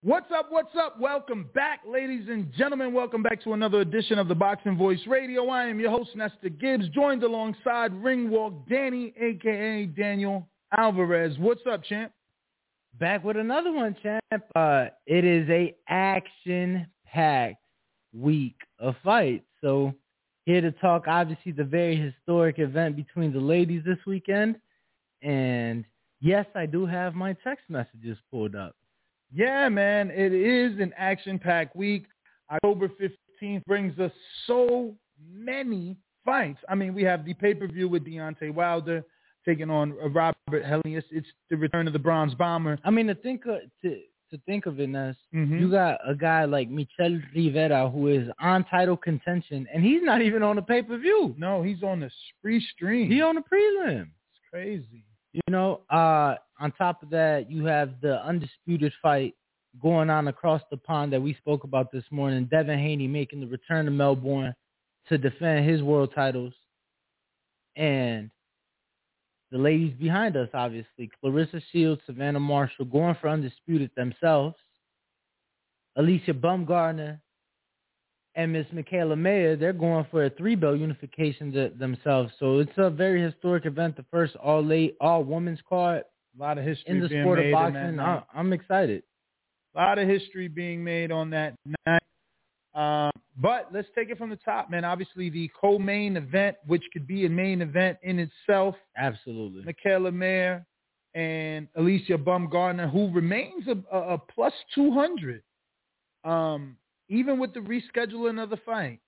What's up? What's up? Welcome back, ladies and gentlemen. Welcome back to another edition of the Boxing Voice Radio. I am your host, Nestor Gibbs, joined alongside Ringwalk Danny, a.k.a. Daniel Alvarez. What's up, champ? Back with another one, champ. It is a action-packed week of fights. So here to talk, obviously, the very historic event between the ladies this weekend. And yes, I do have my text messages pulled up. Yeah, man, it is an action-packed week. October 15th brings us so many fights. I mean, we have the pay-per-view with Deontay Wilder taking on Robert Helenius. It's the return of the Bronze Bomber. I mean, to think of it, Ness, you got a guy like Michel Rivera who is on title contention, and he's not even on the pay-per-view. No, he's on the free stream. He's on the prelim. It's crazy. You know, on top of that, you have the undisputed fight going on across the pond that we spoke about this morning. Devin Haney making the return to Melbourne to defend his world titles. And the ladies behind us, obviously, Clarissa Shields, Savannah Marshall, going for undisputed themselves. Alicia Baumgardner and Miss Michaela Mayer, they're going for a 3-belt unification themselves. So it's a very historic event, the first all-women's card. A lot of history in the being sport made of boxing. I'm excited. A lot of history being made on that night. But let's take it from the top, man. Obviously, the co-main event, which could be a main event in itself. Absolutely. Michaela Mayer and Alicia Baumgardner, who remains a plus 200. Even with the rescheduling of the fight.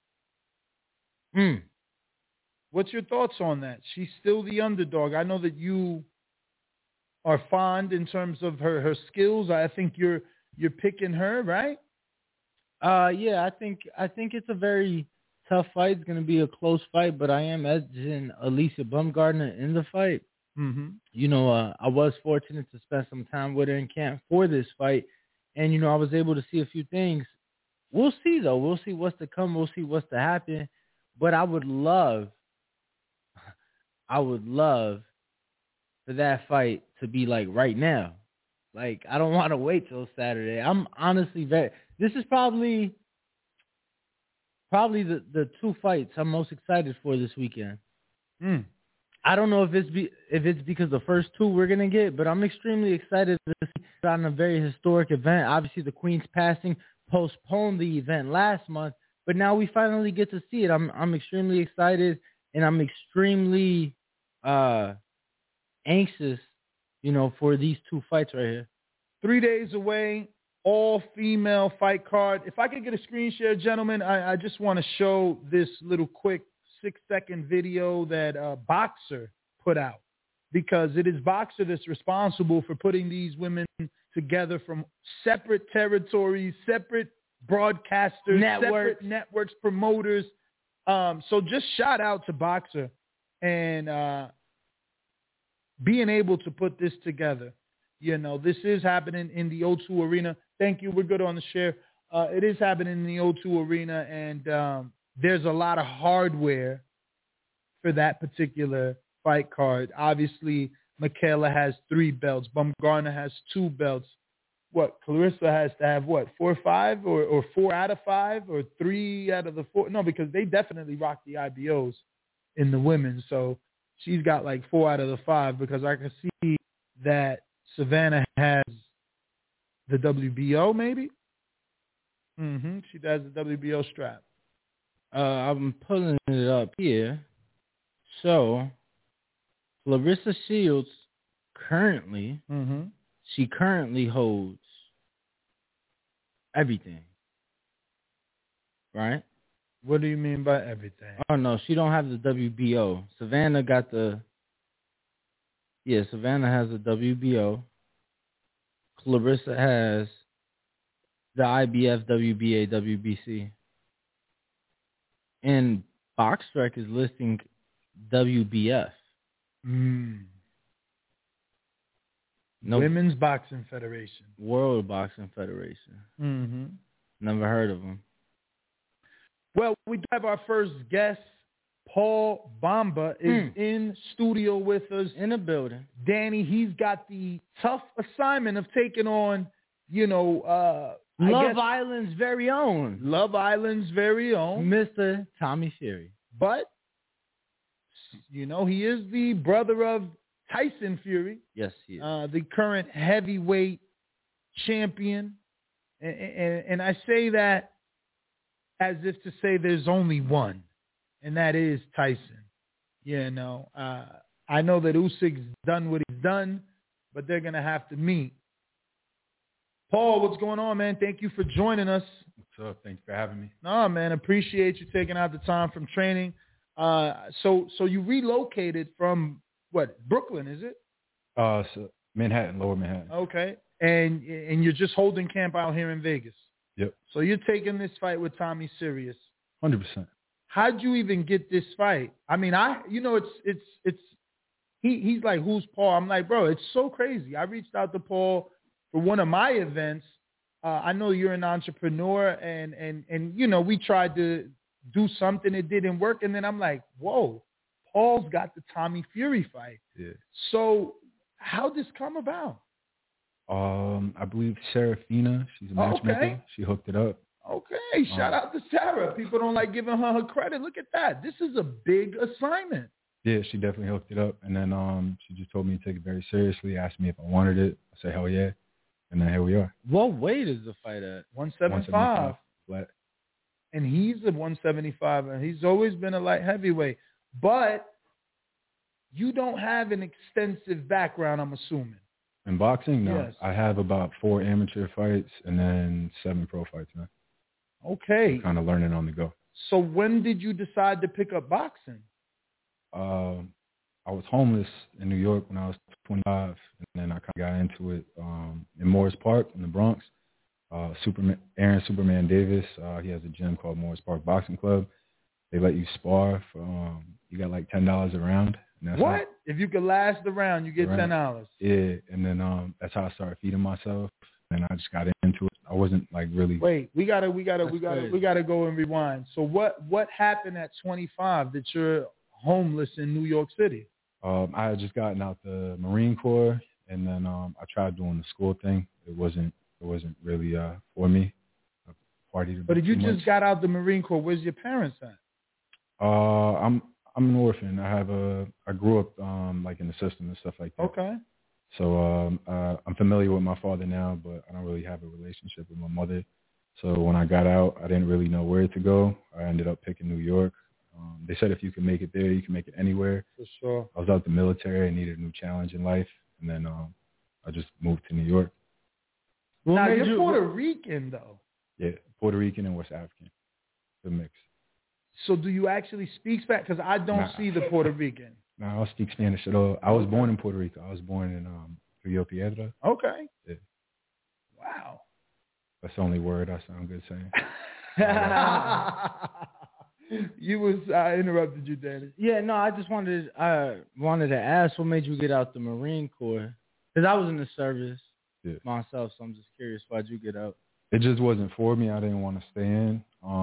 What's your thoughts on that? She's still the underdog. I know that you are fond in terms of her skills. I think you're picking her, right? Yeah, I think it's a very tough fight. It's going to be a close fight, but I am edging Alicia Baumgardner in the fight. You know, I was fortunate to spend some time with her in camp for this fight, and you know, I was able to see a few things. We'll see, though. We'll see what's to come. We'll see what's to happen. But I would love for that fight to be like right now. Like, I don't want to wait till Saturday. I'm honestly this is probably the two fights I'm most excited for this weekend. I don't know if it's because the first two we're gonna get, but I'm extremely excited to see it on a very historic event. Obviously, the Queen's passing postponed the event last month, but now we finally get to see it. I'm extremely excited, and I'm extremely anxious, you know, for these two fights right here. 3 days away, all-female fight card. If I could get a screen share, gentlemen, I just want to show this little quick 6-second video that Boxer put out, because it is Boxer that's responsible for putting these women together from separate territories, separate broadcasters, separate networks, promoters. So just shout out to Boxer and being able to put this together. You know, this is happening in the O2 Arena. Thank you. We're good on the share. It is happening in the O2 Arena, and there's a lot of hardware for that particular fight card. Obviously, Michaela has 3 belts. Baumgardner has 2 belts. What, Clarissa has to have, 4 or 5 or 4 out of 5 or 3 out of the 4? No, because they definitely rock the IBOs in the women. So she's got like 4 out of the 5, because I can see that Savannah has the WBO maybe. She has the WBO strap. I'm pulling it up here. So, Clarissa Shields currently, she currently holds everything, right? What do you mean by everything? Oh, no, she don't have the WBO. Savannah has the WBO. Clarissa has the IBF, WBA, WBC. And BoxRec is listing WBF. No, Women's Boxing Federation. World Boxing Federation. Never heard of them. Well, we have our first guest. Paul Bamba is in studio with us. In the building. Danny, he's got the tough assignment of taking on Love Island's very own. Love Island's very own. Mr. Tommy Fury. But, he is the brother of Tyson Fury. Yes, he is. The current heavyweight champion. And I say that as if to say there's only one, and that is Tyson. I know that Usyk's done what he's done, but they're going to have to meet. Paul, what's going on, man? Thank you for joining us. What's up? Thanks for having me. No, man, appreciate you taking out the time from training. So you relocated from, what, Brooklyn, is it? So Manhattan, Lower Manhattan. Okay. And you're just holding camp out here in Vegas. Yep. So you're taking this fight with Tommy serious. 100%. How'd you even get this fight? I mean, he's like, who's Paul? I'm like, bro, it's so crazy. I reached out to Paul for one of my events. I know you're an entrepreneur, and we tried to do something. It didn't work. And then I'm like, whoa, Paul's got the Tommy Fury fight. Yeah. So how'd this come about? I believe Serafina, she's a matchmaker. Okay. She hooked it up. Okay, shout out to Sarah. People don't like giving her credit. Look at that. This is a big assignment. Yeah, she definitely hooked it up. And then she just told me to take it very seriously, asked me if I wanted it. I said, hell yeah. And then here we are. What weight is the fight at? 175. Flat. And he's a 175, and he's always been a light heavyweight. But you don't have an extensive background, I'm assuming. In boxing, no. Yes. I have about 4 amateur fights and then 7 pro fights now. Okay. Kind of learning on the go. So when did you decide to pick up boxing? I was homeless in New York when I was 25, and then I kind of got into it in Morris Park in the Bronx. Aaron Superman Davis, he has a gym called Morris Park Boxing Club. They let you spar for you got like $10 a round. And that's what? If you could last the round, you get $10. Yeah, and then that's how I started feeding myself, and I just got into it. I wasn't like really. Wait, we gotta go and rewind. So what happened at 25 that you're homeless in New York City? I had just gotten out the Marine Corps, and then I tried doing the school thing. It wasn't really for me. But if you just got out the Marine Corps, where's your parents at? I'm an orphan. I grew up like in the system and stuff like that. Okay. So I'm familiar with my father now, but I don't really have a relationship with my mother. So when I got out, I didn't really know where to go. I ended up picking New York. They said if you can make it there, you can make it anywhere. For sure. I was out the military. I needed a new challenge in life. And then I just moved to New York. Well, now, you're Puerto Rican, though. Yeah, Puerto Rican and West African. The mix. So do you actually speak Spanish? Because I don't see the Puerto Rican. No, I don't speak Spanish at all. I was born in Puerto Rico. I was born in Rio Piedra. Okay. Yeah. Wow. That's the only word I sound good saying. I interrupted you, Danny. Yeah, no, I just wanted to ask what made you get out the Marine Corps? Because I was in the service myself, so I'm just curious, why'd you get out? It just wasn't for me. I didn't want to stay in.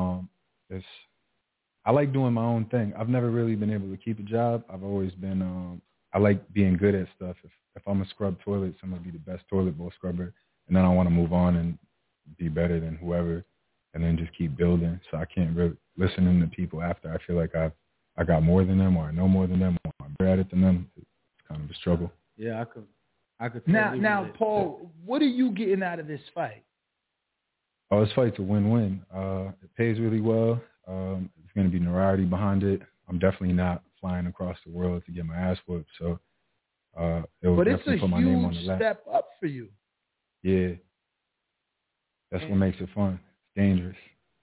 I like doing my own thing. I've never really been able to keep a job. I've always been, I like being good at stuff. If I'm a scrub toilets, I'm going to be the best toilet bowl scrubber. And then I want to move on and be better than whoever and then just keep building. So I can't really listen to people after I feel like I got more than them or I know more than them or I'm better at it than them. It's kind of a struggle. Yeah, I could. Now, Paul, what are you getting out of this fight? Oh, this fight's a win-win. It pays really well. It's going to be notoriety behind it. I'm definitely not flying across the world to get my ass whooped. So it will definitely put my name on the list. But it's a huge step up for you. Yeah. That's what makes it fun. It's dangerous.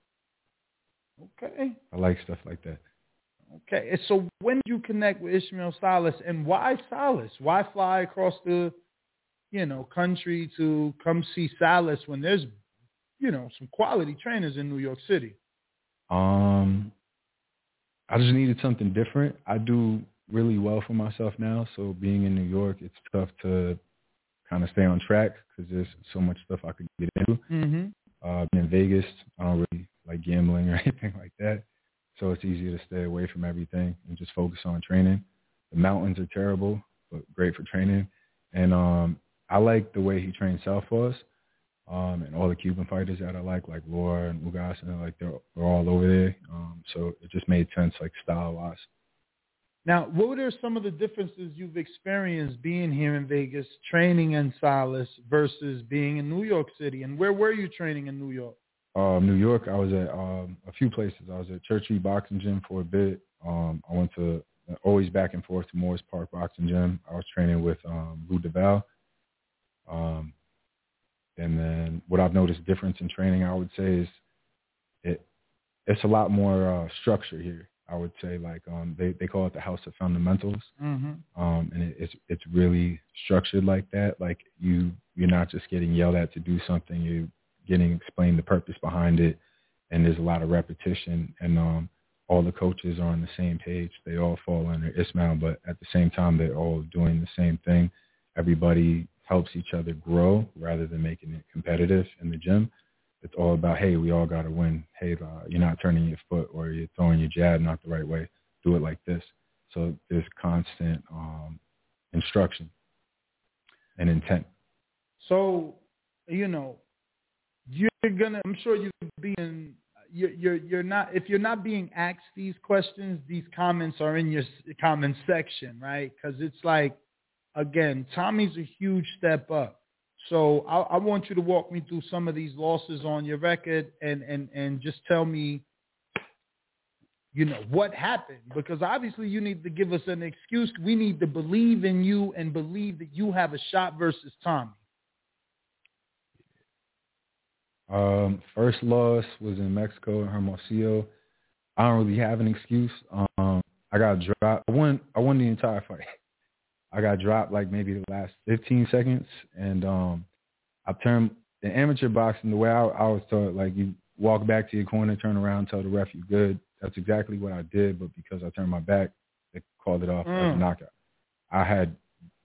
Okay. I like stuff like that. Okay. So when did you connect with Ishmael Salas, and why Salas? Why fly across the, country to come see Salas when there's, some quality trainers in New York City? I just needed something different. I do really well for myself now, so being in New York, it's tough to kind of stay on track because there's so much stuff I could get into. Mm-hmm. In Vegas, I don't really like gambling or anything like that, so it's easier to stay away from everything and just focus on training. The mountains are terrible, but great for training. And I like the way he trains southpaws. and all the Cuban fighters that I like Laura and Ugas, and like they're all over there. So it just made sense, like style-wise. Now, what are some of the differences you've experienced being here in Vegas, training in Salas versus being in New York City? And where were you training in New York? New York, I was at a few places. I was at Church Street Boxing Gym for a bit. I went to always back and forth to Morris Park Boxing Gym. I was training with Lou DeVal. And then what I've noticed difference in training, I would say, is it's a lot more structure here. I would say, like they call it the House of Fundamentals, and it's really structured like that. Like you're not just getting yelled at to do something; you're getting explained the purpose behind it, and there's a lot of repetition. And all the coaches are on the same page. They all fall under Ismail, but at the same time, they're all doing the same thing. Everybody helps each other grow rather than making it competitive in the gym. It's all about, hey, we all got to win. Hey, you're not turning your foot or you're throwing your jab not the right way. Do it like this. So there's constant instruction and intent. So, I'm sure you're not, if you're not being asked these questions, these comments are in your comment section, right? Because it's like, again, Tommy's a huge step up. So I want you to walk me through some of these losses on your record and just tell me, what happened. Because obviously you need to give us an excuse. We need to believe in you and believe that you have a shot versus Tommy. First loss was in Mexico in Hermosillo. I don't really have an excuse. I got dropped. I won the entire fight. I got dropped like maybe the last 15 seconds, and I turned the amateur boxing the way I was taught. Like you walk back to your corner, turn around, tell the ref you're good. That's exactly what I did, but because I turned my back, they called it off as a knockout. I had.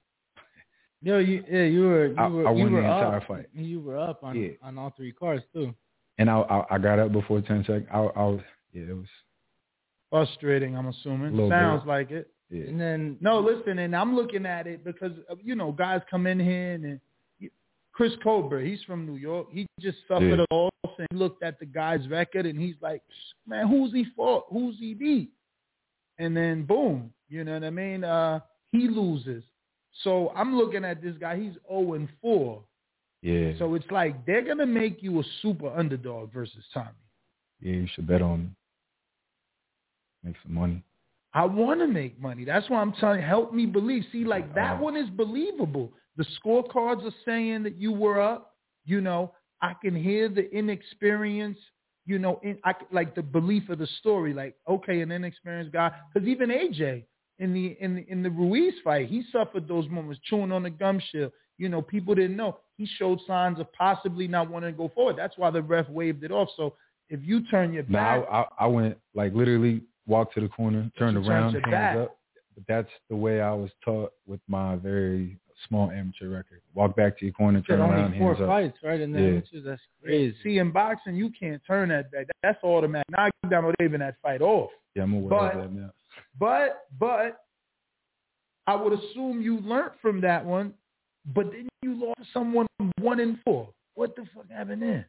You were won the entire up. fight. You were up on all three cards too. And I got up before 10 seconds. It was frustrating. I'm assuming. Sounds like it. Yeah. And then listen, and I'm looking at it because guys come in here and Chris Colbert, he's from New York. He just suffered a loss and looked at the guy's record and he's like, man, who's he fought? Who's he beat? And then boom, you know what I mean? He loses. So I'm looking at this guy. He's 0-4. Yeah. So it's like they're gonna make you a super underdog versus Tommy. Yeah, you should bet on me. Make some money. I want to make money. That's why I'm telling you, help me believe. See, like that one is believable. The scorecards are saying that you were up. I can hear the inexperience, like the belief of the story. Like, okay, an inexperienced guy. Because even AJ in the Ruiz fight, he suffered those moments, chewing on the gum shield. People didn't know. He showed signs of possibly not wanting to go forward. That's why the ref waved it off. So if you turn your back. I went like literally walked to the corner, turned around, hands up. But that's the way I was taught with my very small amateur record. Walk back to your corner, turn around, hands up. 4 fights, right? And then that's crazy. See, in boxing, you can't turn that back. That's automatic. Knockdown or even that fight off. Yeah, I'm aware of that now. But I would assume you learned from that one, but then you lost someone 1-4. What the fuck happened there?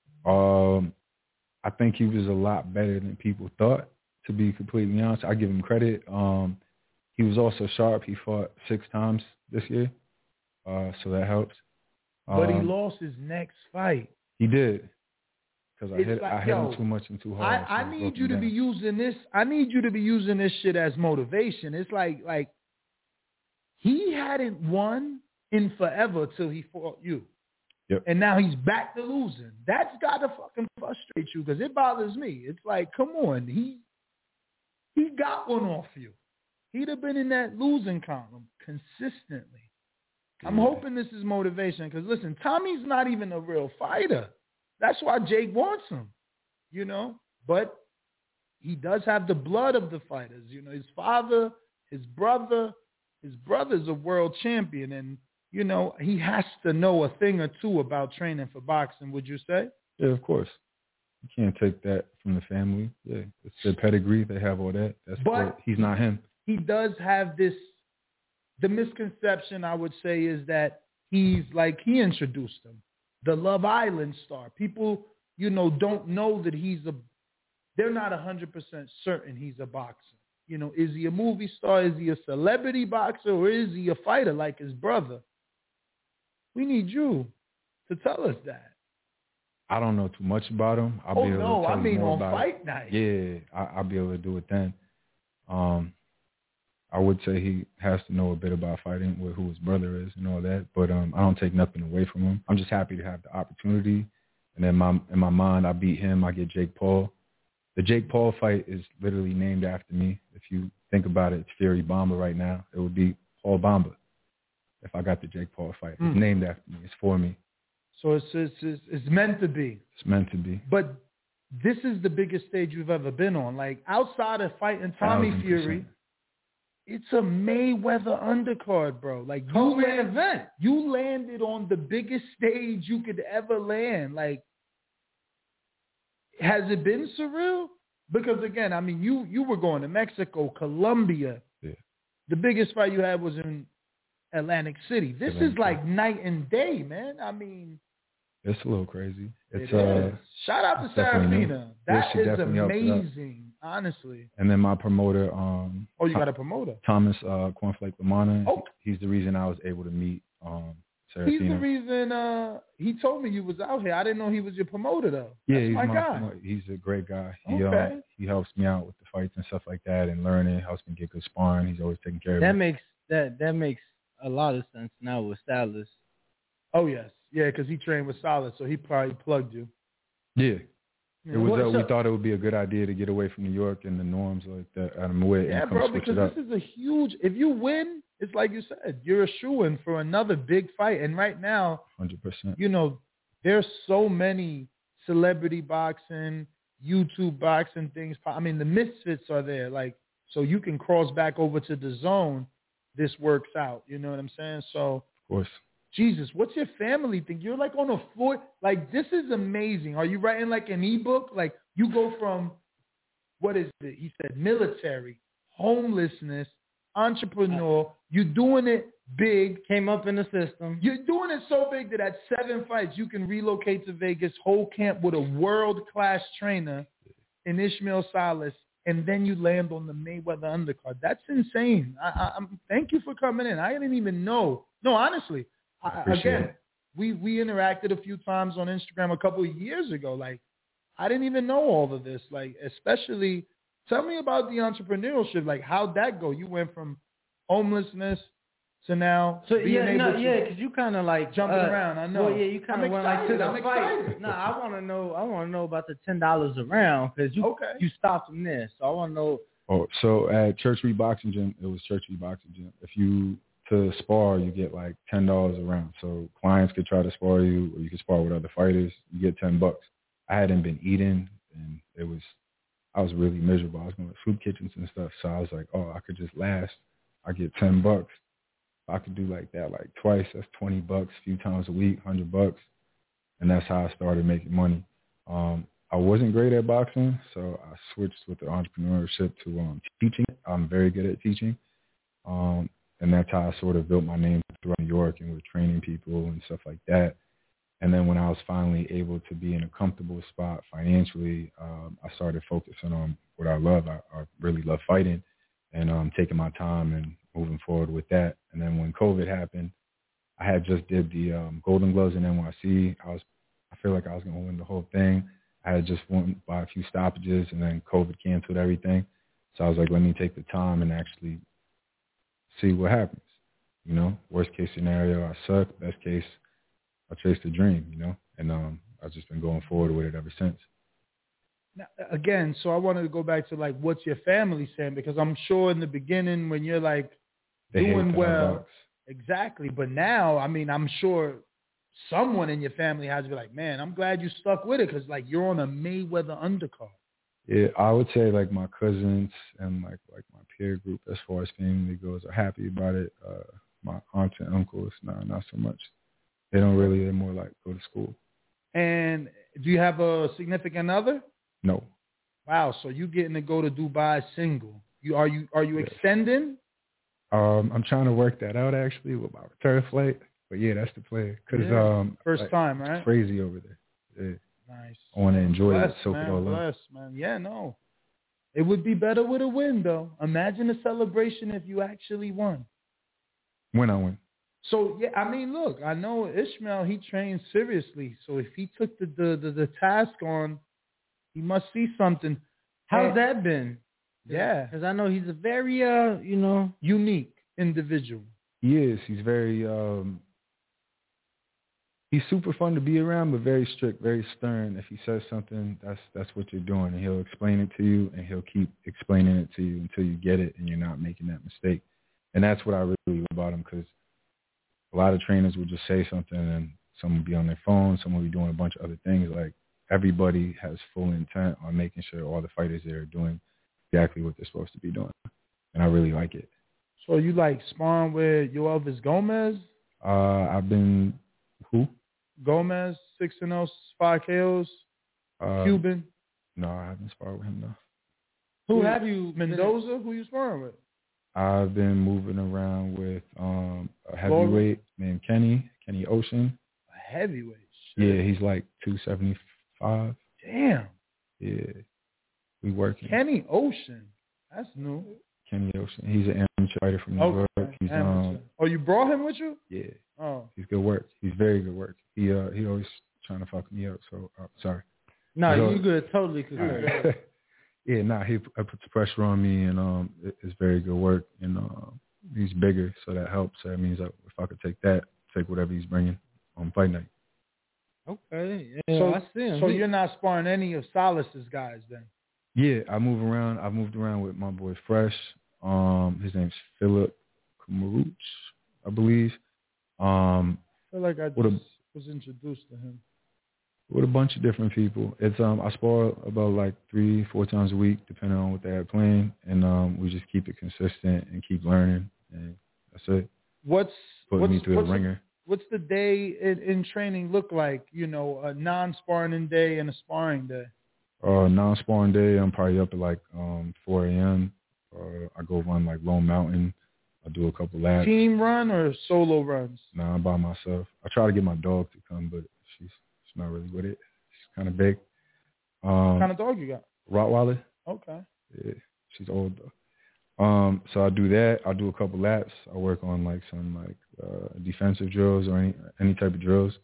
I think he was a lot better than people thought, to be completely honest. I give him credit. He was also sharp. He fought 6 times this year, so that helps. But he lost his next fight. He did, because I hit him too much and too hard. I need you to be using this. I need you to be using this shit as motivation. It's like he hadn't won in forever till he fought you. Yep. And now he's back to losing. That's got to fucking frustrate you because it bothers me. It's like, come on, he got one off you. He'd have been in that losing column consistently. Yeah. I'm hoping this is motivation because, listen, Tommy's not even a real fighter. That's why Jake wants him, But he does have the blood of the fighters. His father, his brother's a world champion, and he has to know a thing or two about training for boxing, would you say? Yeah, of course. You can't take that from the family. Yeah, it's their pedigree. They have all that. He's not him. He does have this, the misconception I would say is that he's like, he introduced him. the Love Island star. People, don't know that they're not 100% certain he's a boxer. Is he a movie star? Is he a celebrity boxer? Or is he a fighter like his brother? We need you to tell us that. I don't know too much about him. I'll be able to tell you more on about fight it. night. Yeah, I'll be able to do it then. I would say he has to know a bit about fighting, with who his brother is and all that. But I don't take nothing away from him. I'm just happy to have the opportunity. And then in my mind, I beat him. I get Jake Paul. The Jake Paul fight is literally named after me. If you think about it, it's Fury Bamba right now. It would be Paul Bamba if I got the Jake Paul fight. It's named after me. It's for me. So it's meant to be. It's meant to be. But this is the biggest stage you've ever been on. Like, outside of fighting Tommy 1,000%. Fury, it's a Mayweather undercard, bro. Like, you landed on the biggest stage you could ever land. Like, has it been surreal? Because, again, I mean, you were going to Mexico, Colombia. Yeah. The biggest fight you had was in Atlantic City. This is like night and day, man. I mean, it's a little crazy. It is. Shout out to Serafina. That is amazing, honestly. And then my promoter, you got a promoter, Thomas Cornflake Lamana. Oh. He's the reason I was able to meet Serafina. He's the reason. He told me you was out here. I didn't know he was your promoter though. Yeah, That's he's my guy. Promoter. He's a great guy. He helps me out with the fights and stuff like that, and learning. Helps me get good sparring. He's always taking care of me. That makes a lot of sense now with Salas. Oh yes, yeah, because he trained with Salas, so he probably plugged you. Yeah. It was. We thought it would be a good idea to get away from New York and the norms like that. Yeah, bro, because this is a huge. If you win, it's like you said, you're a shoo-in for another big fight. And right now, 100%. There's so many celebrity boxing, YouTube boxing things. I mean, the misfits are there. Like, so you can cross back over to the zone. This works out. You know what I'm saying? So, of course. Jesus, what's your family think? You're like on a floor. Like, this is amazing. Are you writing like an ebook? Like, you go from, what is it? He said military, homelessness, entrepreneur. You're doing it big. Came up in the system. You're doing it so big that at 7 fights, you can relocate to Vegas, whole camp with a world-class trainer in Ishmael Salas, and then you land on the Mayweather undercard. That's insane. Thank you for coming in. I didn't even know. No, honestly. Again, we interacted a few times on Instagram a couple of years ago. Like, I didn't even know all of this. Like, especially, tell me about the entrepreneurship. Like, how'd that go? You went from homelessness to now being able to because you kind of like jumping around. I know. Well, yeah, you kind of went like to the fight. No, I want to know about the $10 a round because you stopped from there. So I want to know. Oh, so at Church Street Boxing Gym, it was Church Street Boxing Gym. If you to spar, you get like $10 a round. So clients could try to spar you, or you could spar with other fighters. You get $10. I hadn't been eating, and I was really miserable. I was going to soup kitchens and stuff. So I was like, I could just last. I get $10. If I could do like that, like twice, that's $20. A few times a week, $100. And that's how I started making money. I wasn't great at boxing, so I switched with the entrepreneurship to teaching. I'm very good at teaching. And that's how I sort of built my name throughout New York and with training people and stuff like that. And then when I was finally able to be in a comfortable spot financially, I started focusing on what I love. I really love fighting and taking my time and moving forward with that. And then when COVID happened, I had just did the Golden Gloves in NYC. I feel like I was going to win the whole thing. I had just won by a few stoppages, and then COVID canceled everything. So I was like, let me take the time and actually see what happens. Worst case scenario, I suck. Best case, I chase the dream, and I've just been going forward with it ever since. Now, again, so I wanted to go back to like, what's your family saying? Because I'm sure in the beginning when you're like doing well, exactly. But now, I mean, I'm sure someone in your family has to be like, man, I'm glad you stuck with it because like you're on a Mayweather undercard. Yeah, I would say like my cousins and like my peer group as far as family goes are happy about it. My aunts and uncles, not so much. They don't really. They're more like go to school. And do you have a significant other? No. Wow, so you getting to go to Dubai single? Are you extending? I'm trying to work that out actually with my return flight, But yeah, that's the player. Cause first time, right? It's crazy over there. Yeah. Nice. I want to enjoy it, soak man, it all up. bless, man. Yeah, no. It would be better with a win, though. Imagine the celebration if you actually won. When I win. So yeah, I mean, look, I know Ishmael. He trains seriously. So if he took the task on, he must see something. How's that been? Yeah, because I know he's a very unique individual. He is. He's very. He's super fun to be around, but very strict, very stern. If he says something, that's what you're doing, and he'll explain it to you, and he'll keep explaining it to you until you get it, and you're not making that mistake. And that's what I really love about him, because a lot of trainers will just say something, and someone will be on their phone, someone will be doing a bunch of other things. Like, everybody has full intent on making sure all the fighters there are doing exactly what they're supposed to be doing, and I really like it. So you like sparring with Yoelvis Gomez? I've been who? Gomez, 6-0, 5 KOs. Cuban. No, I haven't sparred with him though. Who have you? Mendoza? Who you sparring with? I've been moving around with a heavyweight named Kenny Ocean. A heavyweight? Shit. Yeah, he's like 275. Damn. Yeah, we working. Kenny Ocean. That's new. Kenny Ocean. He's an amateur fighter from New York. He's Oh, you brought him with you? Yeah. Oh. He's good work. He's very good work. He always trying to fuck me up. So sorry. No, you good. Totally good. Yeah, he puts pressure on me, and it's very good work. And he's bigger, so that helps. So that means that if I could take whatever he's bringing on fight night. Okay. Yeah, so I see him. So you're not sparring any of Salas's guys then? Yeah, I move around. I've moved around with my boy Fresh. His name's Philip Kamaruch, I believe. I feel like I was introduced to him. With a bunch of different people. It's I spar about like 3-4 times a week, depending on what they have playing, and we just keep it consistent and keep learning, and that's it. What's me through the ringer. What's the day in training look like? You know, a non-sparring day and a sparring day. Non-sparring day, I'm probably up at like 4 a.m. I go run like Lone Mountain. I do a couple laps. Team run or solo runs? No, I'm by myself. I try to get my dog to come, but she's not really with it. She's kind of big. What kind of dog you got? Rottweiler. Okay. Yeah, she's old though. So I do that. I do a couple laps. I work on like some like defensive drills or any type of drills.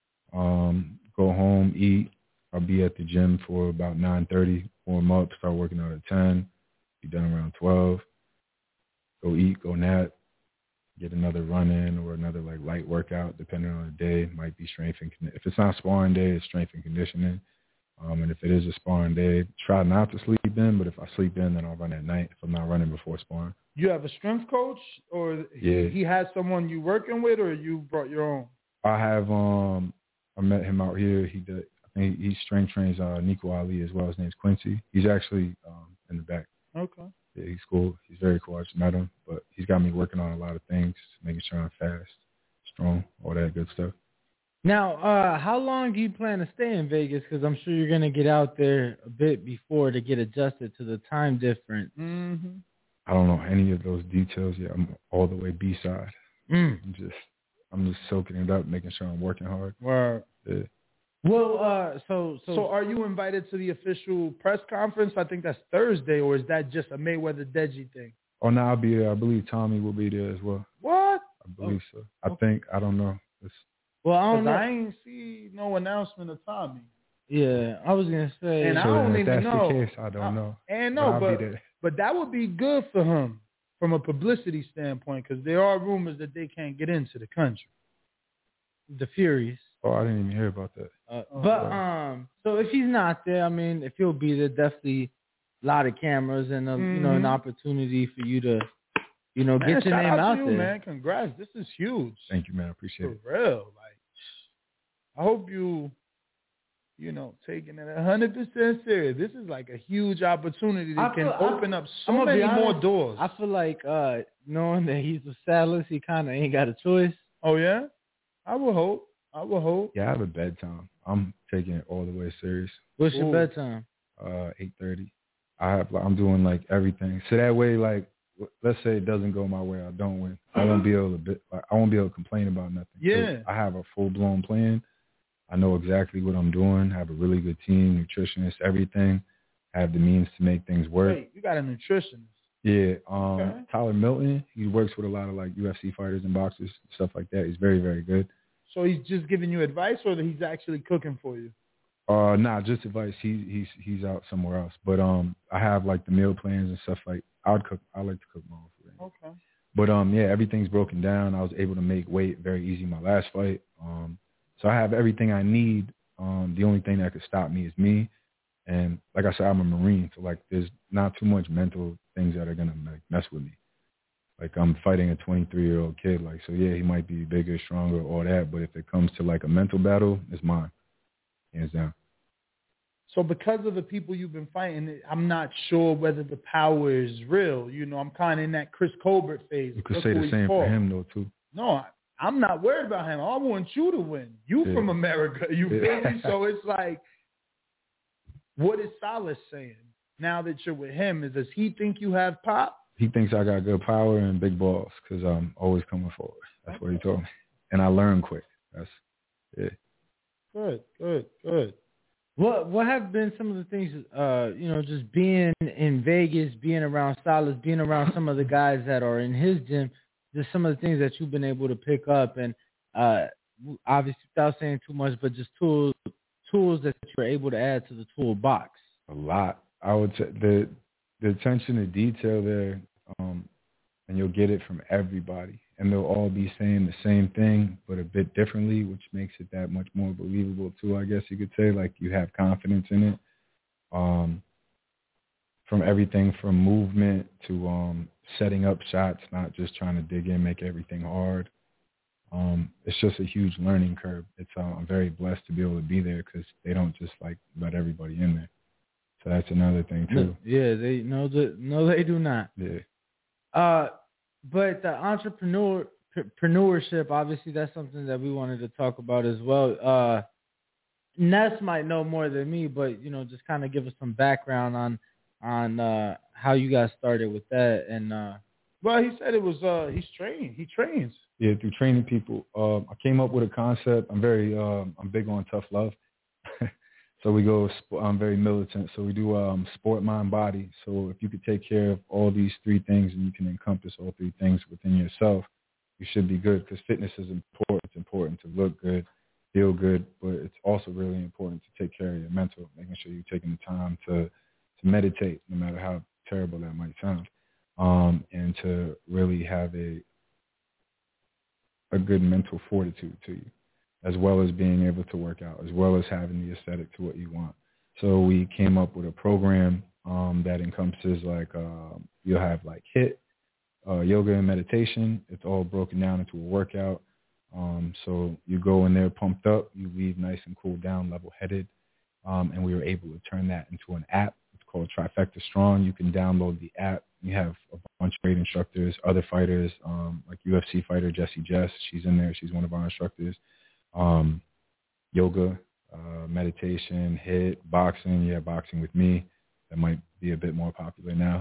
Go home, eat. I'll be at the gym for about 9:30. Warm up. Start working out at 10. Be done around 12. Go eat. Go nap. Get another run in or another like light workout, depending on the day. Might be strength and if it's not sparring day, it's strength and conditioning. And if it is a sparring day, try not to sleep in. But if I sleep in, then I'll run at night. If I'm not running before sparring. You have a strength coach, or he has someone you working with, or you brought your own? I have. I met him out here. I think he strength trains Nico Ali as well. His name's Quincy. He's actually in the back. Okay. Yeah, he's cool. He's very cool. I just met him, but he's got me working on a lot of things, making sure I'm fast, strong, all that good stuff. Now, how long do you plan to stay in Vegas? Because I'm sure you're going to get out there a bit before to get adjusted to the time difference. Mm-hmm. I don't know any of those details yet. I'm all the way B-side. I'm just soaking it up, making sure I'm working hard. Wow. Yeah. Well, so are you invited to the official press conference? I think that's Thursday, or is that just a Mayweather Deji thing? Oh, no, I'll be there. I believe Tommy will be there as well. What? I believe so. I don't know. Well, I don't know. I ain't see no announcement of Tommy. Yeah, I was gonna say. And so I don't if even that's know. the case, I don't know. And no, but that would be good for him from a publicity standpoint, because there are rumors that they can't get into the country. The Furies. Oh, I didn't even hear about that. So if he's not there, I mean, if he'll be there, definitely a lot of cameras and an opportunity for you to, get your name out there. Man, congrats! This is huge. Thank you, man. I appreciate it. For real, like, I hope you, taking it 100% serious. This is like a huge opportunity that can open up so many more doors. I feel like knowing that he's with Salas, he kind of ain't got a choice. Oh yeah, I will hope. Yeah, I have a bedtime. I'm taking it all the way serious. What's your bedtime? 8:30. I'm doing like everything. So that way, like let's say it doesn't go my way, I don't win. I won't be able to complain about nothing. Yeah. I have a full-blown plan. I know exactly what I'm doing. I have a really good team, nutritionist, everything. I have the means to make things work. Wait, you got a nutritionist? Yeah. Okay. Tyler Milton, he works with a lot of like UFC fighters and boxers, stuff like that. He's very, very good. So he's just giving you advice, or that he's actually cooking for you? Nah, just advice. He's out somewhere else. But I have like the meal plans and stuff. Like I like to cook my own food. Okay. But yeah, everything's broken down. I was able to make weight very easy my last fight. So I have everything I need. The only thing that could stop me is me. And like I said, I'm a Marine, so like there's not too much mental things that are gonna like mess with me. Like I'm fighting a 23-year-old kid. Like, so yeah, he might be bigger, stronger, all that. But if it comes to like a mental battle, it's mine, hands down. So because of the people you've been fighting, I'm not sure whether the power is real. You know, I'm kind of in that Chris Colbert phase. You could say the same for him though too. No, I'm not worried about him. I want you to win. You from America, you feel me? So it's like, what is Salas saying now that you're with him? Does he think you have pop? He thinks I got good power and big balls because I'm always coming forward. That's what he told me. And I learn quick. Good. What have been some of the things, just being in Vegas, being around Salas, being around some of the guys that are in his gym, just some of the things that you've been able to pick up, and obviously without saying too much, but just tools that you're able to add to the toolbox? A lot. I would say the attention to detail there, and you'll get it from everybody. And they'll all be saying the same thing, but a bit differently, which makes it that much more believable too, I guess you could say. Like you have confidence in it. From everything from movement to setting up shots, not just trying to dig in, make everything hard. It's just a huge learning curve. I'm very blessed to be able to be there because they don't just like let everybody in there. So that's another thing too. Yeah, they they do not. Yeah. But the entrepreneurship, obviously, that's something that we wanted to talk about as well. Ness might know more than me, but just kind of give us some background on how you guys started with that. And well, he said it was he's training. He trains. Yeah, through training people. I came up with a concept. I'm big on tough love. So I'm very militant. So we do sport, mind, body. So if you could take care of all these three things and you can encompass all three things within yourself, you should be good, because fitness is important. It's important to look good, feel good, but it's also really important to take care of your mental, making sure you're taking the time to meditate, no matter how terrible that might sound, and to really have a good mental fortitude to you, as well as being able to work out, as well as having the aesthetic to what you want. So we came up with a program that encompasses like you'll have like HIIT, yoga and meditation. It's all broken down into a workout. So you go in there pumped up, you leave nice and cool down, level-headed, and we were able to turn that into an app. It's called Trifecta Strong. You can download the app. We have a bunch of great instructors, other fighters, like UFC fighter Jessie Jess. She's in there. She's one of our instructors. Yoga, meditation, HIIT, boxing. Yeah, boxing with me. That might be a bit more popular now.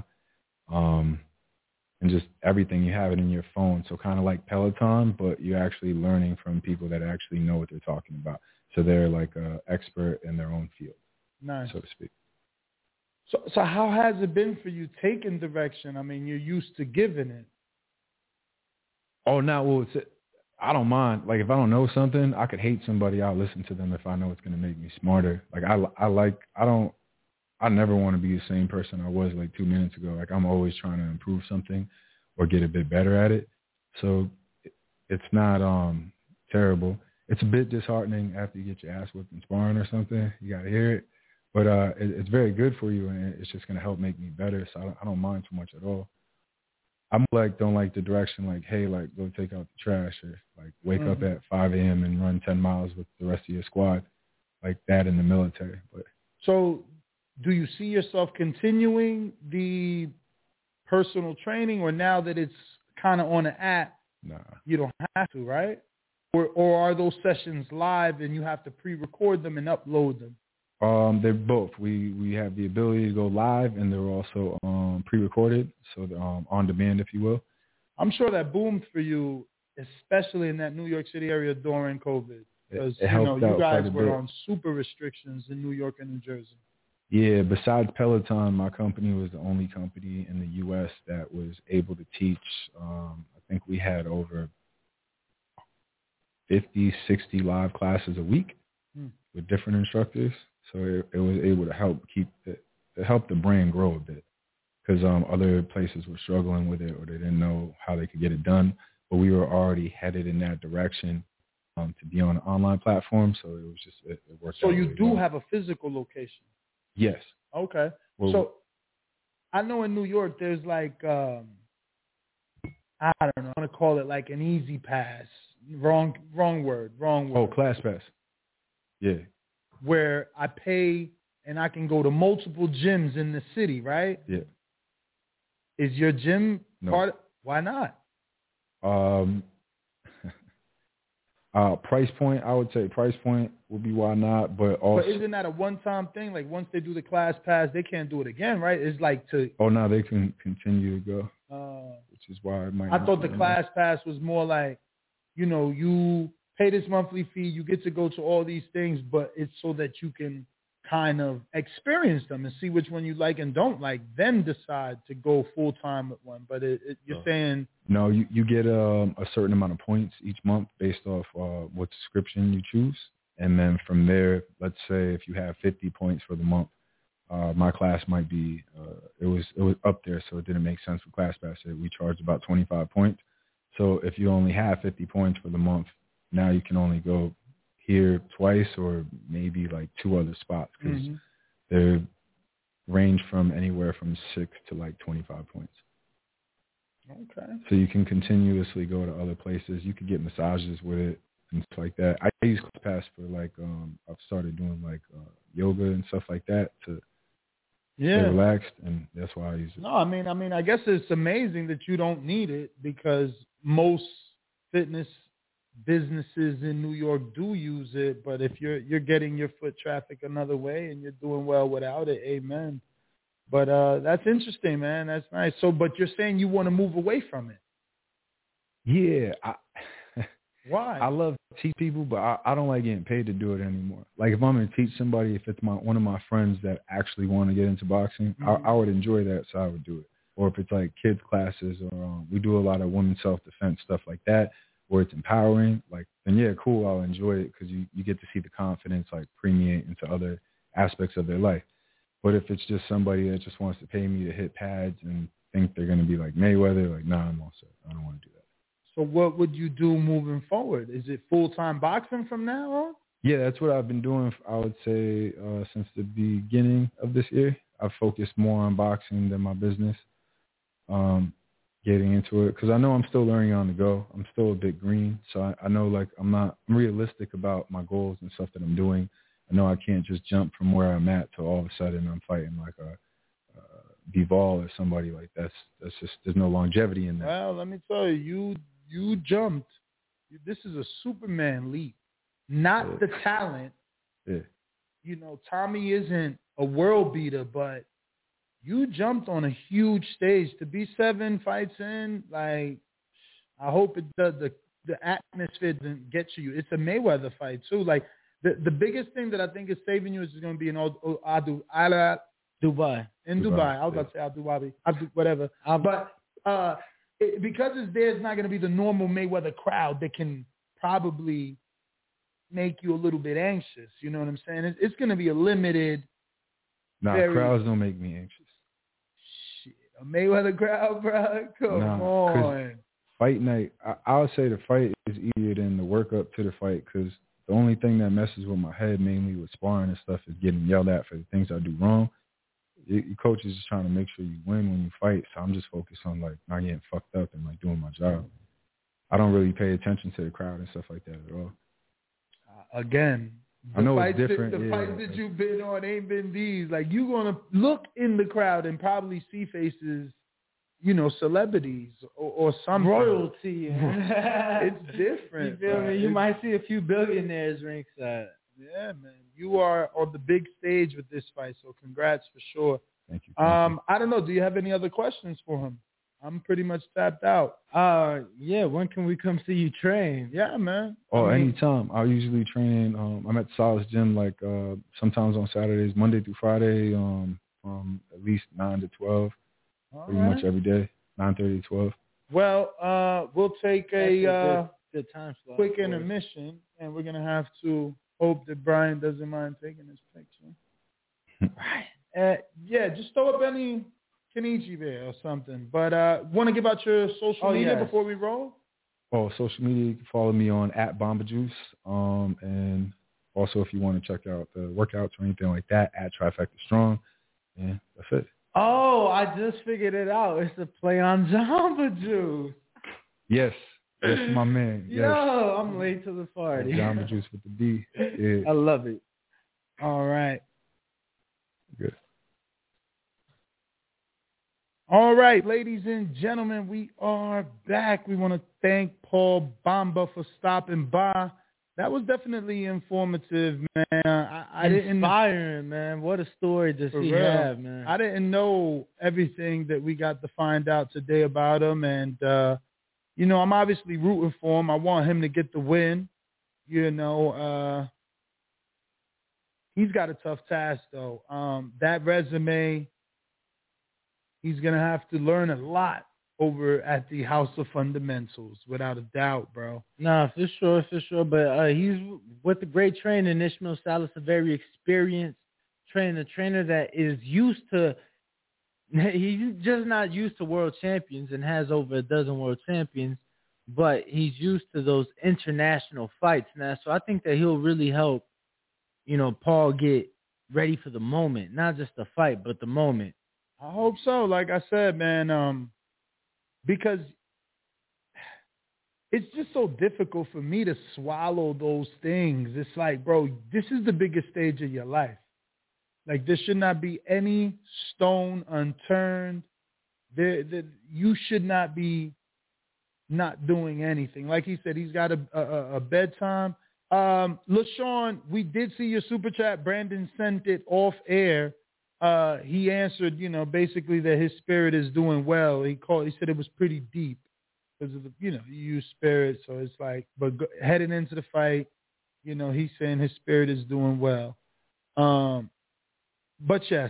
And just everything. You have it in your phone. So kind of like Peloton, but you're actually learning from people that actually know what they're talking about. So they're like an expert in their own field, nice, so to speak. So how has it been for you taking direction? I mean, you're used to giving it. Oh, no. Well, I don't mind. Like, if I don't know something, I could hate somebody. I'll listen to them if I know it's going to make me smarter. Like, I never want to be the same person I was like 2 minutes ago. Like, I'm always trying to improve something or get a bit better at it. So it's not terrible. It's a bit disheartening after you get your ass whipped in sparring or something. You got to hear it. But it's very good for you, and it's just going to help make me better. So I don't mind too much at all. I'm like, don't like the direction, like, hey, like, go take out the trash, or like wake up at 5 a.m. and run 10 miles with the rest of your squad, like that in the military. But so do you see yourself continuing the personal training, or now that it's kind of on the app, you don't have to, right? Or are those sessions live and you have to pre-record them and upload them? They're both. We have the ability to go live, and they're also pre-recorded, so they're, on demand, if you will. I'm sure that boomed for you, especially in that New York City area during COVID, because you guys were on super restrictions in New York and New Jersey. Yeah, besides Peloton, my company was the only company in the U.S. that was able to teach. I think we had over 50, 60 live classes a week with different instructors. So it was able to help help the brand grow a bit, because other places were struggling with it or they didn't know how they could get it done. But we were already headed in that direction to be on an online platform. So it was just it worked. So out you really do well. have a physical location? Yes. Okay. Well, so I know in New York there's like I don't know, I want to call it like an Easy Pass. Wrong word. Oh, ClassPass. Yeah. Where I pay and I can go to multiple gyms in the city, right? Yeah. Is your gym part? Why not? Price point, I would say price point would be why not, but also. But isn't that a one-time thing? Like once they do the ClassPass, they can't do it again, right? It's like to. Oh no, they can continue to go, which is why it might. I thought the ClassPass was more like, you pay this monthly fee, you get to go to all these things, but it's so that you can kind of experience them and see which one you like and don't like, then decide to go full-time with one. But you're saying... No, you get a certain amount of points each month based off what subscription you choose. And then from there, let's say if you have 50 points for the month, my class might be, it was up there, so it didn't make sense for ClassPass. We charged about 25 points. So if you only have 50 points for the month, now you can only go here twice or maybe like 2 other spots, because they range from anywhere from 6 to like 25 points. Okay. So you can continuously go to other places. You could get massages with it and stuff like that. I use ClassPass for like I've started doing like yoga and stuff like that to stay relaxed, and that's why I use it. No, I mean, I guess it's amazing that you don't need it, because most fitness businesses in New York do use it. But if you're getting your foot traffic another way and you're doing well without it, amen. But that's interesting, man. That's nice. So, but you're saying you want to move away from it? Yeah. Why? I love to teach people, but I don't like getting paid to do it anymore. Like if I'm going to teach somebody, if it's one of my friends that actually want to get into boxing, I would enjoy that, so I would do it. Or if it's like kids classes, or we do a lot of women's self-defense stuff like that, where it's empowering, like, then yeah, cool, I'll enjoy it, because you get to see the confidence like permeate into other aspects of their life. But if it's just somebody that just wants to pay me to hit pads and think they're going to be like Mayweather, like, nah, I'm all set. I don't want to do that. So what would you do moving forward? Is it full-time boxing from now on? Yeah, that's what I've been doing, I would say, since the beginning of this year. I've focused more on boxing than my business, getting into it, because I know I'm still learning on the go. I'm still a bit green, so I know like I'm realistic about my goals and stuff that I'm doing. I know I can't just jump from where I'm at to all of a sudden I'm fighting like a Bivol or somebody like that's just, there's no longevity in that. Well, let me tell you, you jumped. This is a Superman leap, not the talent. Yeah. Tommy isn't a world beater, but you jumped on a huge stage to be 7 fights in. Like, I hope the atmosphere didn't get to you. It's a Mayweather fight too. Like, the biggest thing that I think is saving you is going to be in Dubai. In Dubai. I was about to say Abu Dhabi. Whatever. But because it's there, it's not going to be the normal Mayweather crowd that can probably make you a little bit anxious. You know what I'm saying? It's going to be a limited. Crowds don't make me anxious. Shit, a Mayweather crowd, bro? Come on. Fight night, I would say the fight is easier than the work up to the fight, because the only thing that messes with my head, mainly with sparring and stuff, is getting yelled at for the things I do wrong. Your coach is just trying to make sure you win when you fight, so I'm just focused on like not getting fucked up and like doing my job. I don't really pay attention to the crowd and stuff like that at all. Again, I know it's different. The fights that you've been on ain't been these. Like, you're gonna look in the crowd and probably see faces, celebrities or some royalty. It's different. You feel me? You might see a few billionaires ringside. Yeah, man. you are on the big stage with this fight, so congrats for sure. Thank you. Thank you. I don't know. Do you have any other questions for him? I'm pretty much tapped out. Yeah. When can we come see you train? Yeah, man. Oh, anytime. I usually train. I'm at the Solace Gym sometimes on Saturdays, Monday through Friday, from at least 9 to 12, pretty much every day, 9:30 to 12. Well, we'll take a good time slot, quick intermission, and we're gonna have to hope that Brian doesn't mind taking this picture. Yeah, just throw up any Kenichi there or something. But want to give out your social media before we roll? Oh, social media, you can follow me on @BombaJuice. And also if you want to check out the workouts or anything like that, @Trifecta Strong. Yeah, that's it. Oh, I just figured it out. It's a play on Jamba Juice. Yes. That's my man. Yes. Yo, I'm late to the party. Jamba Juice with the D. Yeah. I love it. All right. Good. All right, ladies and gentlemen, we are back. We want to thank Paul Bamba for stopping by. That was definitely informative, man. I didn't inspiring, man. What a story does he have, man. I didn't know everything that we got to find out today about him, and I'm obviously rooting for him. I want him to get the win. He's got a tough task though. That resume. He's going to have to learn a lot over at the House of Fundamentals, without a doubt, bro. Nah, for sure. But he's with the great trainer, Ishmael Salas, a very experienced trainer that is used to – he's just not used to world champions and has over a dozen world champions, but he's used to those international fights now. So I think that he'll really help, Paul get ready for the moment, not just the fight, but the moment. I hope so. Like I said, man, because it's just so difficult for me to swallow those things. It's like, bro, this is the biggest stage of your life. Like, there should not be any stone unturned. You should not be not doing anything. Like he said, he's got a bedtime. LaShawn, we did see your super chat. Brandon sent it off air. He answered, basically that his spirit is doing well. He said it was pretty deep because of the, you use spirit. So it's like, but heading into the fight, he's saying his spirit is doing well. But yes,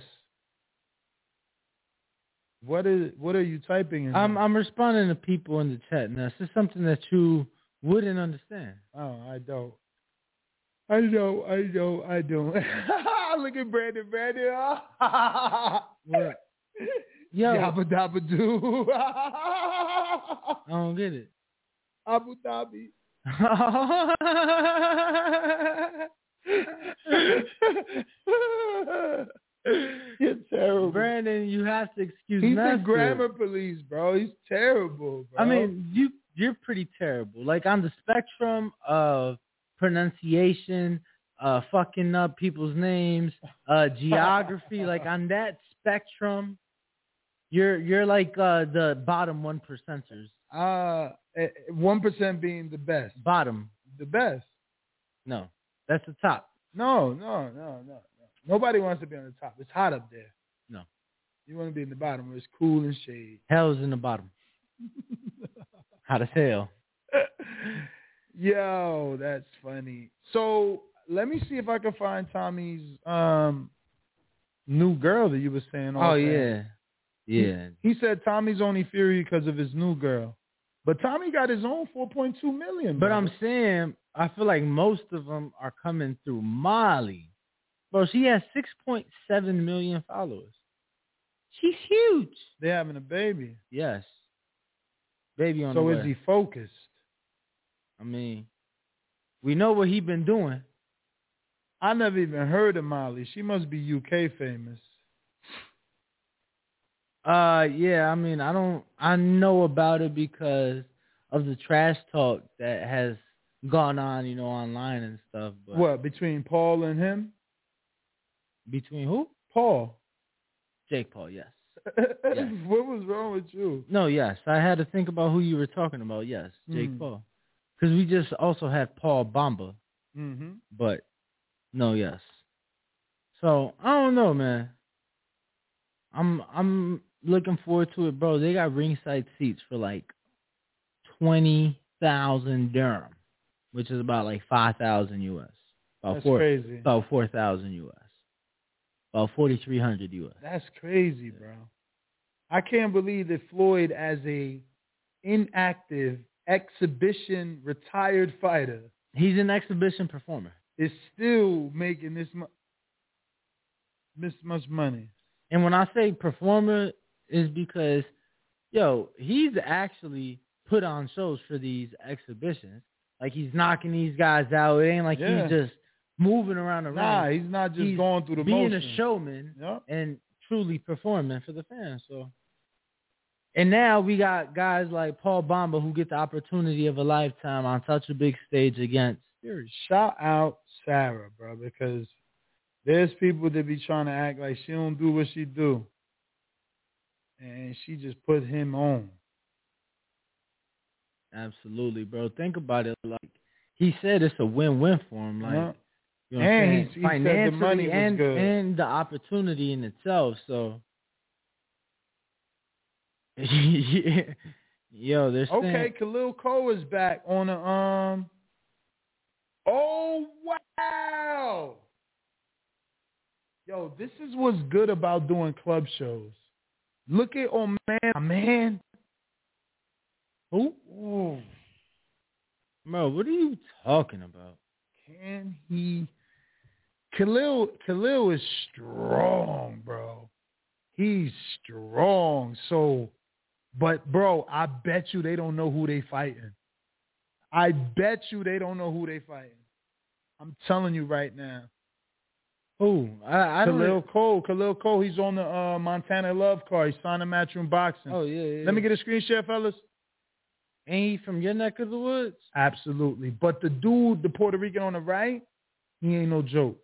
what are you typing in? I'm responding to people in the chat now. This is something that you wouldn't understand. Oh, I don't. I don't. Look at Brandon. What? Yo. Yabba dabba doo. I don't get it. Abu Dhabi. You're terrible. Brandon, you have to excuse me. He's the grammar police, bro. He's terrible, bro. I mean, you're pretty terrible. Like, on the spectrum of pronunciation, fucking up people's names, geography, like on that spectrum, you're like the bottom 1%ers. 1% being the best. Bottom. The best. No, that's the top. No. Nobody wants to be on the top. It's hot up there. No. You want to be in the bottom where it's cool and shade. Hell's in the bottom. Hot as hell. Yo, that's funny. So let me see if I can find Tommy's new girl that you were saying. Oh, yeah. Yeah. He said Tommy's only fury because of his new girl. But Tommy got his own 4.2 million. But I'm saying, I feel like most of them are coming through Molly. Bro, she has 6.7 million followers. She's huge. They're having a baby. Yes. Baby on the way. So is he focused? I mean, we know what he been doing. I never even heard of Molly. She must be UK famous. Yeah, I mean, I know about it because of the trash talk that has gone on, online and stuff. But what, between Paul and him? Between who? Paul. Jake Paul, yes. Yes. What was wrong with you? No, yes. I had to think about who you were talking about. Yes, Jake Paul. Because we just also had Paul Bamba. Mm-hmm. But, no, yes. So I don't know, man. I'm looking forward to it, bro. They got ringside seats for like 20,000 dirham, which is about like 5,000 US. That's crazy. About 4,000 US. About 4,300 US. That's crazy, bro. I can't believe that Floyd, as a inactive exhibition retired fighter, he's an exhibition performer, is still making this much money. And when I say performer, is because, he's actually put on shows for these exhibitions. Like, he's knocking these guys out. It ain't like he's just moving around the ring. Nah, he's not just going through the motions. Being a showman and truly performing for the fans. So, and now we got guys like Paul Bamba who get the opportunity of a lifetime on such a big stage against Fury. Shout out Sarah, bro, because there's people that be trying to act like she don't do what she do. And she just put him on. Absolutely, bro. Think about it. Like, he said it's a win-win for him. Like, you know and he financially said the money was good. And the opportunity in itself. So, they're saying, okay, Khalil Cole is back on the Oh wow! Yo, this is what's good about doing club shows. Look at man. Who? Ooh. Bro, what are you talking about? Can he? Khalil is strong, bro. He's strong. So, but bro, I bet you they don't know who they fighting. I bet you they don't know who they fighting. I'm telling you right now. Who? Khalil Cole. Khalil Cole. He's on the Montana Love card. He signed a Matchroom Boxing. Oh yeah. Let me get a screen share, fellas. Ain't he from your neck of the woods? Absolutely. But the dude, the Puerto Rican on the right, he ain't no joke.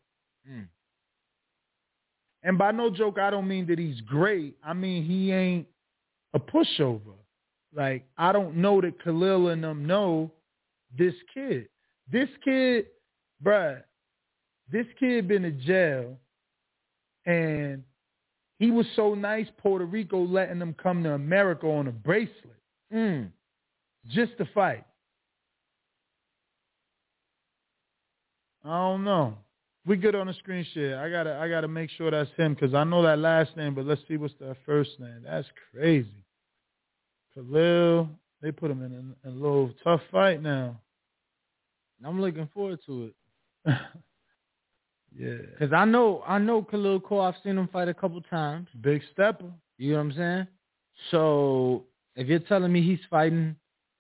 And by no joke, I don't mean that he's great. I mean he ain't a pushover. Like, I don't know that Khalil and them know this kid. This kid, bruh, this kid been in jail, and he was so nice, Puerto Rico letting them come to America on a bracelet. Just to fight. I don't know. We good on the screen share. I gotta make sure that's him because I know that last name, but let's see what's that first name. That's crazy. Khalil, they put him in a little tough fight now. I'm looking forward to it. Yeah. Because I know Khalil Cole. I've seen him fight a couple times. Big stepper. You know what I'm saying? So if you're telling me he's fighting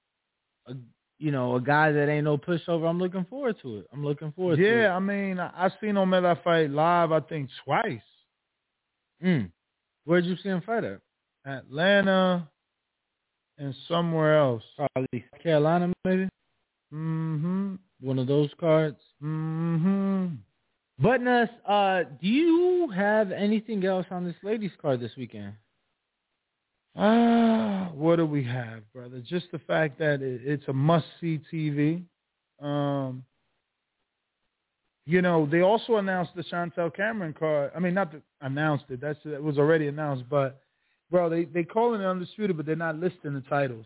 a guy that ain't no pushover, I'm looking forward to it. to it. Yeah, I mean, I seen him at that fight live, I think, twice. Where'd you see him fight at? Atlanta and somewhere else. Probably Carolina, maybe? Mm-hmm. One of those cards? Mm-hmm. But, Ness, do you have anything else on this ladies' card this weekend? What do we have, brother? Just the fact that it's a must-see TV. They also announced the Chantel Cameron card. I mean, not announced it. It was already announced. But, bro, they call it Undisputed, but they're not listing the titles.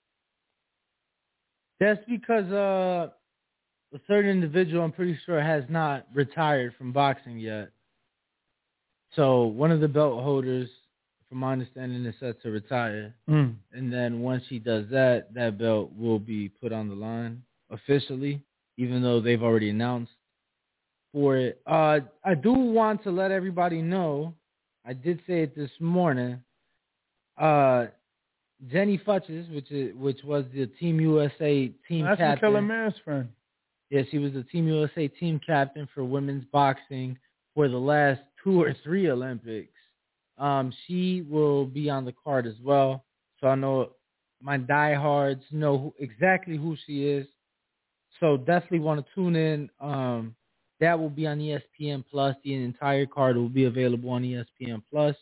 That's because a certain individual, I'm pretty sure, has not retired from boxing yet. So one of the belt holders, from my understanding, is set to retire. And then once he does that belt will be put on the line officially, even though they've already announced for it. I do want to let everybody know, I did say it this morning, Jenny Futches, which was the Team USA team captain. That's Killer Man's friend. Yeah, she was the Team USA team captain for women's boxing for the last 2 or 3 Olympics. She will be on the card as well. So I know my diehards know exactly who she is. So definitely want to tune in. That will be on ESPN Plus. The entire card will be available on ESPN Plus.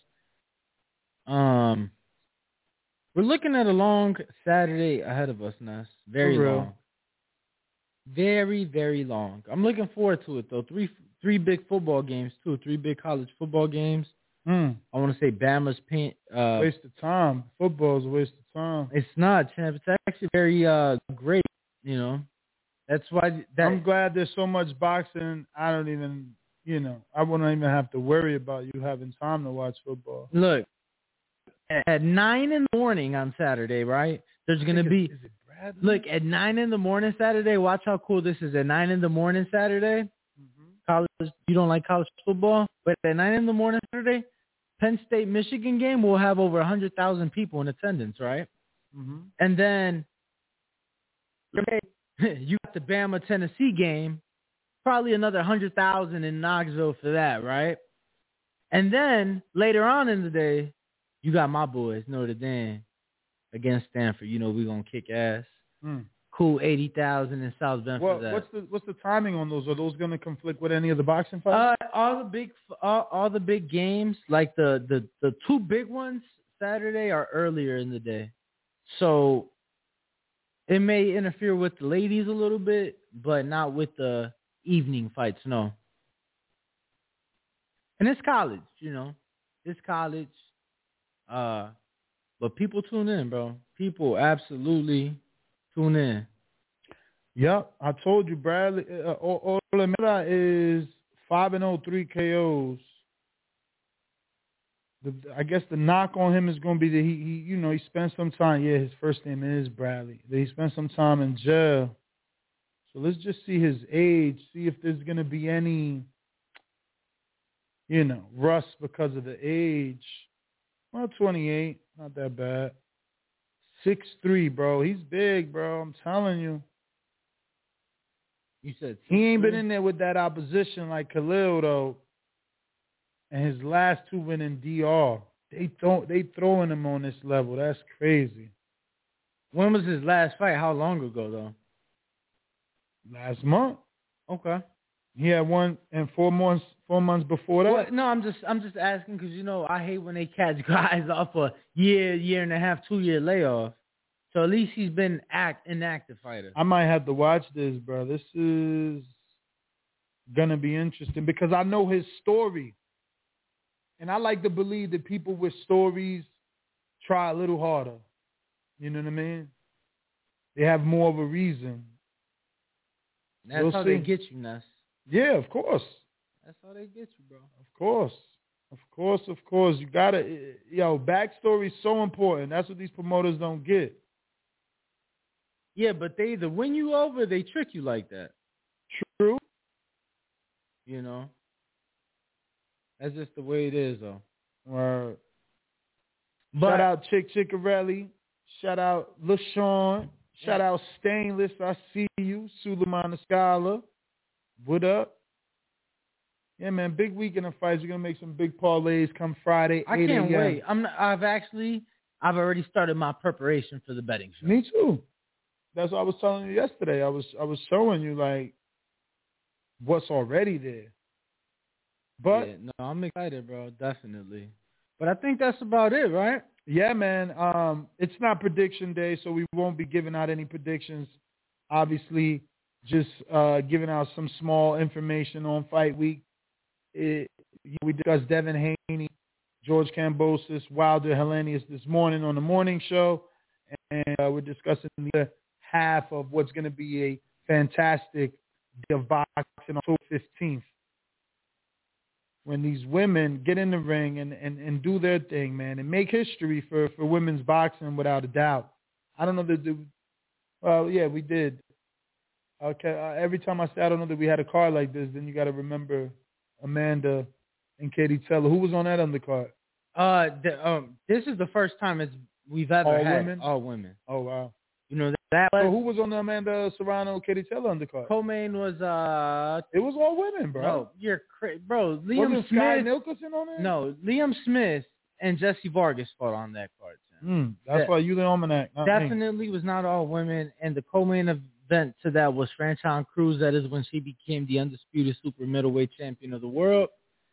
We're looking at a long Saturday ahead of us, Ness. Very long. Very, very long. I'm looking forward to it, though. 3 big football games too. 3 big college football games. I want to say Bama's paint. Waste of time. Football is a waste of time. It's not, champ. It's actually very great. You know, that's why. I'm glad there's so much boxing. I don't even, I wouldn't even have to worry about you having time to watch football. Look, at 9 in the morning on Saturday, right? There's going to be. Is it Bradley? Look, at 9 in the morning Saturday. Watch how cool this is. At 9 in the morning Saturday. College. You don't like college football, but at 9 in the morning Saturday, Penn State Michigan game will have over 100,000 people in attendance, right? And then you got the Bama Tennessee game, probably another 100,000 in Knoxville for that, right? And then later on in the day, you got my boys Notre Dame against Stanford. You know we're gonna kick ass. Cool 80,000 in South Bend for that. What's the timing on those? Are those going to conflict with any of the boxing fights? All the big games, like the 2 big ones Saturday are earlier in the day, so it may interfere with the ladies a little bit, but not with the evening fights. No. And it's college, it's college. But people tune in, bro. People absolutely tune in. Yep, I told you, Bradley. Olamide is 5-0, 3 KOs. I guess the knock on him is going to be that he spent some time. Yeah, his first name is Bradley. That he spent some time in jail. So let's just see his age. See if there's going to be any, rust because of the age. Well, 28, not that bad. 6'3", bro. He's big, bro. I'm telling you. You said he ain't been in there with that opposition like Khalil, though. And his last 2 went in DR. They throwing him on this level. That's crazy. When was his last fight? How long ago, though? Last month. Okay. He had one and 4 months before that. Well, no, I'm just asking because I hate when they catch guys off a year and a half, 2-year layoff. So at least he's been inactive fighter. I might have to watch this, bro. This is gonna be interesting because I know his story, and I like to believe that people with stories try a little harder. You know what I mean? They have more of a reason. That's how they get you, Ness. Yeah, of course. That's how they get you, bro. Of course. You gotta, backstory is so important. That's what these promoters don't get. Yeah, but they either win you over, or they trick you like that. True. That's just the way it is, though. Shout out Chick Chickarelli. Shout out LaShawn. Shout out Stainless. I see you. Suleiman Escala. What up? Yeah, man. Big weekend of fights. We're gonna make some big parlays come Friday. I can't wait. I've already started my preparation for the betting show. Me too. That's what I was telling you yesterday. I was showing you like what's already there. But yeah, no, I'm excited, bro. Definitely. But I think that's about it, right? Yeah, man. It's not prediction day, so we won't be giving out any predictions. Obviously, just giving out some small information on Fight Week. We discussed Devin Haney, George Kambosos, Wilder Helenius this morning on the morning show, and we're discussing the other half of what's going to be a fantastic day of boxing on October 15th. When these women get in the ring and do their thing, man, and make history for women's boxing without a doubt. I don't know that yeah, we did. Okay, every time I say I don't know that we had a card like this, then you got to remember Amanda and Katie Taylor. Who was on that undercard? This is the first time we've ever all had women? all women. Oh, wow. That was, so who was on the Amanda Serrano, Katie Taylor undercard? Co-main was it was all women, bro. No, you're bro. Liam Wasn't Smith. Sky Nicholson on there? No, Liam Smith and Jesse Vargas fought on that card. That's why you the almanac. Definitely was not all women, and the co-main event to that was Franchon Cruz. That is when she became the undisputed super middleweight champion of the world.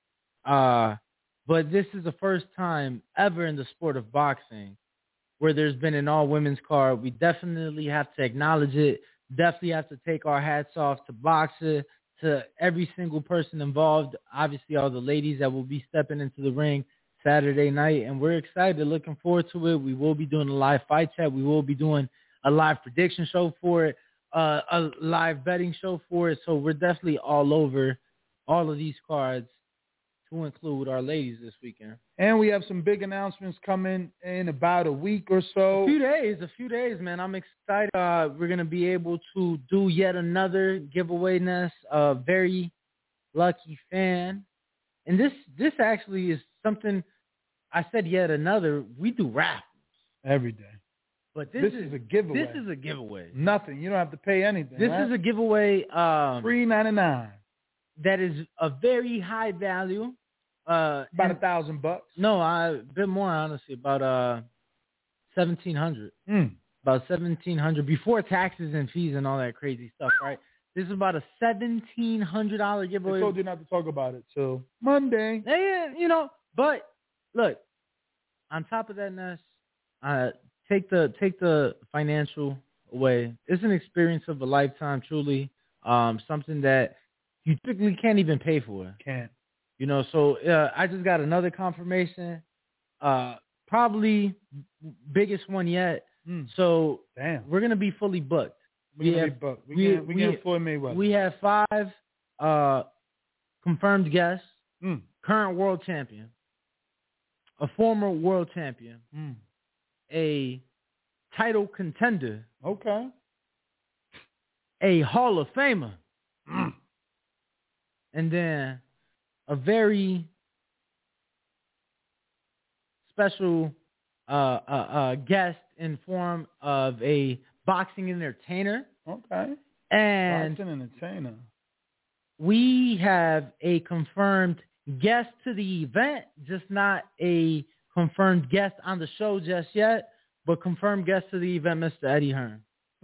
But this is the first time ever in the sport of boxing where there's been an all-women's card. We definitely have to acknowledge it. Definitely have to take our hats off to Boxer, to every single person involved. Obviously, all the ladies that will be stepping into the ring Saturday night, and we're excited, looking forward to it. We will be doing a live fight chat. We will be doing a live prediction show for it, a live betting show for it. So we're definitely all over all of these cards to include our ladies this weekend. And we have some big announcements coming in about a week or so. A few days, man. I'm excited. We're going to be able to do yet another giveaway, Ness. A very lucky fan. And this actually is something, I said yet another. We do raffles every day. But this is a giveaway. This is a giveaway. Nothing. You don't have to pay anything. This right? is a giveaway. $3.99. That is a very high value. About $1,000. No, a bit more, honestly. About $1,700. About $1,700 before taxes and fees and all that crazy stuff, right? This is about a $1,700 giveaway. I told you not to talk about it till Monday. Yeah, but look, on top of that, Ness, take the financial away. It's an experience of a lifetime, truly. Something that you typically can't even pay for. Can't. So I just got another confirmation. Probably biggest one yet. So damn, we're gonna be fully booked. We can Floyd Mayweather. We have 5 confirmed guests. Current world champion, a former world champion, a title contender. Okay. A Hall of Famer. And then a very special guest in form of a boxing entertainer. Okay. And boxing entertainer. We have a confirmed guest to the event, just not a confirmed guest on the show just yet, but confirmed guest to the event, Mr. Eddie Hearn.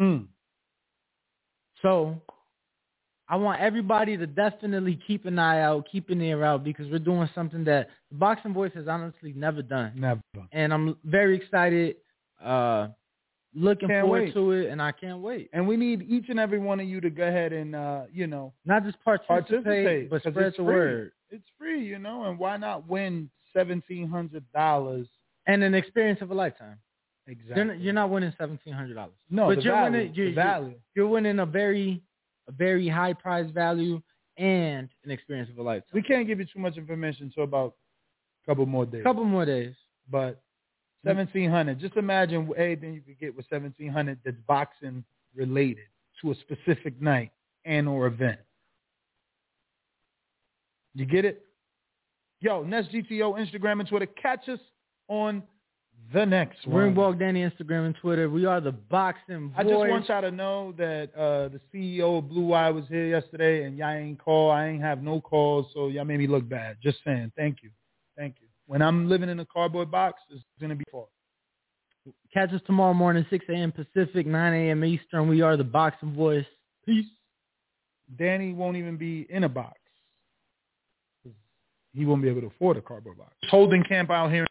So I want everybody to definitely keep an eye out, keep an ear out, because we're doing something that the Boxing Voice has honestly never done. Never. And I'm very excited, looking forward to it, and I can't wait. And we need each and every one of you to go ahead and, not just participate, but spread the word. It's free, and why not win $1,700? And an experience of a lifetime. Exactly. You're not winning $1,700. No, but the value. value. You're winning a very high prize value and an experience of a lifetime. We can't give you too much information until about a couple more days. But $1,700. Just imagine anything you could get with $1,700 that's boxing related to a specific night and or event. You get it? Yo, Ness GTO, Instagram and Twitter. Catch us on the next one. Ringwalk Danny, Instagram and Twitter. We are the Boxing Voice. I just want y'all to know that the CEO of Blue Wire was here yesterday, and y'all ain't call. I ain't have no calls, so y'all made me look bad. Just saying. Thank you. When I'm living in a cardboard box, it's going to be fun. Catch us tomorrow morning, 6 a.m. Pacific, 9 a.m. Eastern. We are the Boxing Voice. Peace. Danny won't even be in a box. He won't be able to afford a cardboard box. Holding camp out here.